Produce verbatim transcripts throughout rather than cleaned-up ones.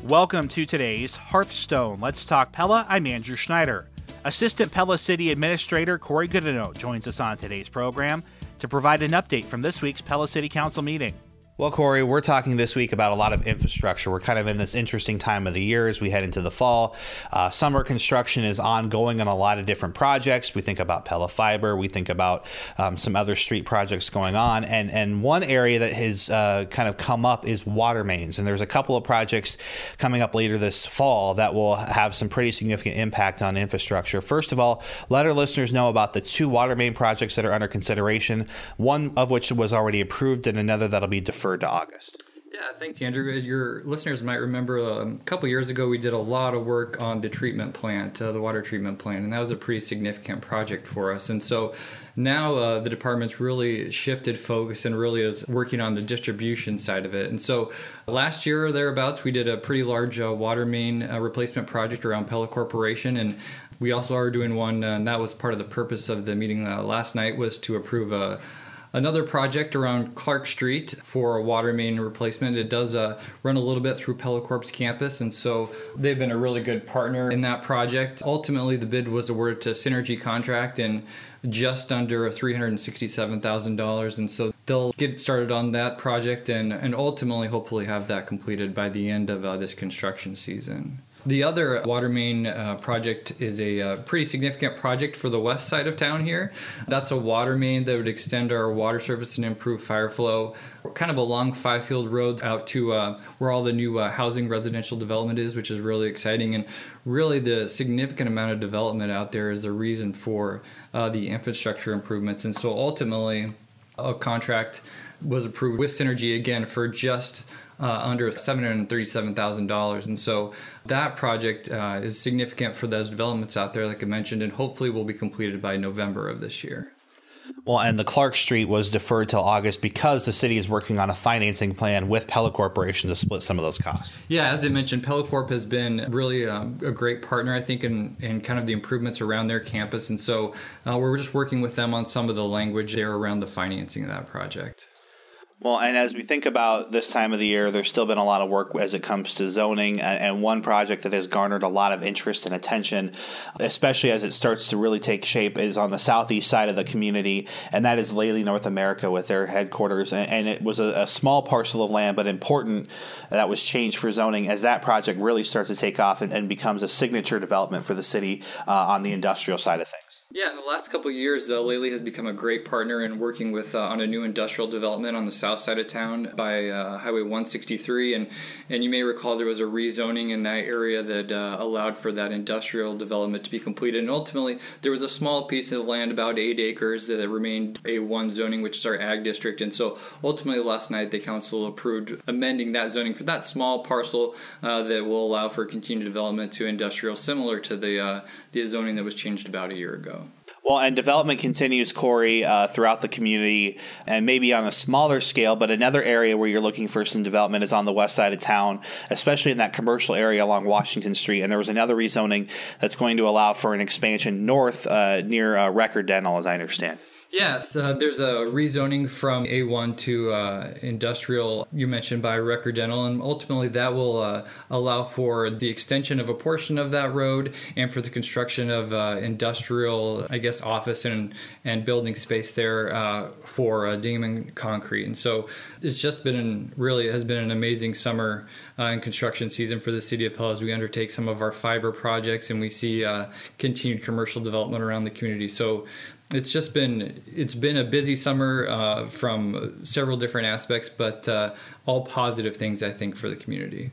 Welcome to today's Hearthstone. Let's talk Pella. I'm Andrew Schneider. Assistant Pella City Administrator Corey Goodenow joins us on today's program to provide an update from this week's Pella City Council meeting. Well, Corey, we're talking this week about a lot of infrastructure. We're kind of in this interesting time of the year as we head into the fall. Uh, summer construction is ongoing on a lot of different projects. We think about Pella Fiber. We think about um, some other street projects going on. And, and one area that has uh, kind of come up is water mains. And there's a couple of projects coming up later this fall that will have some pretty significant impact on infrastructure. First of all, let our listeners know about the two water main projects that are under consideration, one of which was already approved and another that'll be deferred to August. Yeah, thanks, Andrew. Your listeners might remember um, a couple years ago we did a lot of work on the treatment plant, uh, the water treatment plant, and that was a pretty significant project for us. And so now uh, the department's really shifted focus and really is working on the distribution side of it. And so last year or thereabouts, we did a pretty large uh, water main uh, replacement project around Pella Corporation, and we also are doing one, uh, and that was part of the purpose of the meeting uh, last night, was to approve a Another project around Clark Street for a water main replacement. It does uh, run a little bit through Pella Corp's campus, and so they've been a really good partner in that project. Ultimately, the bid was awarded to Synergy Contract and just under three hundred sixty-seven thousand dollars, and so they'll get started on that project and, and ultimately hopefully have that completed by the end of uh, this construction season. The other water main uh, project is a uh, pretty significant project for the west side of town here. That's a water main that would extend our water service and improve fire flow kind of along Fifield Road out to uh, where all the new uh, housing residential development is, which is really exciting. And really the significant amount of development out there is the reason for uh, the infrastructure improvements. And so ultimately a contract was approved with Synergy again for just Uh, under seven hundred thirty-seven thousand dollars. And so that project uh, is significant for those developments out there, like I mentioned, and hopefully will be completed by November of this year. Well, and the Clark Street was deferred till August because the city is working on a financing plan with Pella Corporation to split some of those costs. Yeah, as I mentioned, Pella Corp has been really um, a great partner, I think, in, in kind of the improvements around their campus. And so uh, we're just working with them on some of the language there around the financing of that project. Well, and as we think about this time of the year, there's still been a lot of work as it comes to zoning, and one project that has garnered a lot of interest and attention, especially as it starts to really take shape, is on the southeast side of the community, and that is Lely North America with their headquarters. And it was a, a small parcel of land, but important, that was changed for zoning as that project really starts to take off and, and becomes a signature development for the city uh, on the industrial side of things. Yeah, in the last couple of years, uh, Lely has become a great partner in working with uh, on a new industrial development on the south side of town by uh, Highway one sixty-three. And, and you may recall there was a rezoning in that area that uh, allowed for that industrial development to be completed. And ultimately, there was a small piece of land, about eight acres, that remained A one zoning, which is our ag district. And so ultimately, last night, the council approved amending that zoning for that small parcel uh, that will allow for continued development to industrial, similar to the, uh, the zoning that was changed about a year ago. Well, and development continues, Corey, uh, throughout the community, and maybe on a smaller scale, but another area where you're looking for some development is on the west side of town, especially in that commercial area along Washington Street. And there was another rezoning that's going to allow for an expansion north uh, near uh, Record Dental, as I understand. Yes, uh, there's a rezoning from A one to uh, industrial, you mentioned, by Record Dental, and ultimately that will uh, allow for the extension of a portion of that road and for the construction of uh, industrial, I guess, office and, and building space there uh, for uh, Damon Concrete. And so it's just been, an, really has been an amazing summer uh, and construction season for the city of Pella as we undertake some of our fiber projects and we see uh, continued commercial development around the community. So It's just been it's been a busy summer uh, from several different aspects, but uh, all positive things, I think, for the community.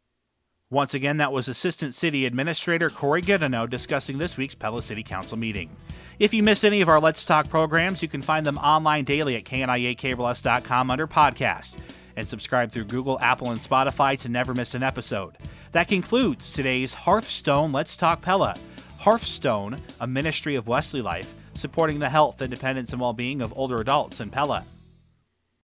Once again, that was Assistant City Administrator Corey Goodenow discussing this week's Pella City Council meeting. If you missed any of our Let's Talk programs, you can find them online daily at K N I A Cable S dot com under podcasts, and subscribe through Google, Apple, and Spotify to never miss an episode. That concludes today's Hearthstone Let's Talk Pella. Hearthstone, a ministry of Wesley Life, supporting the health, independence, and well-being of older adults in Pella.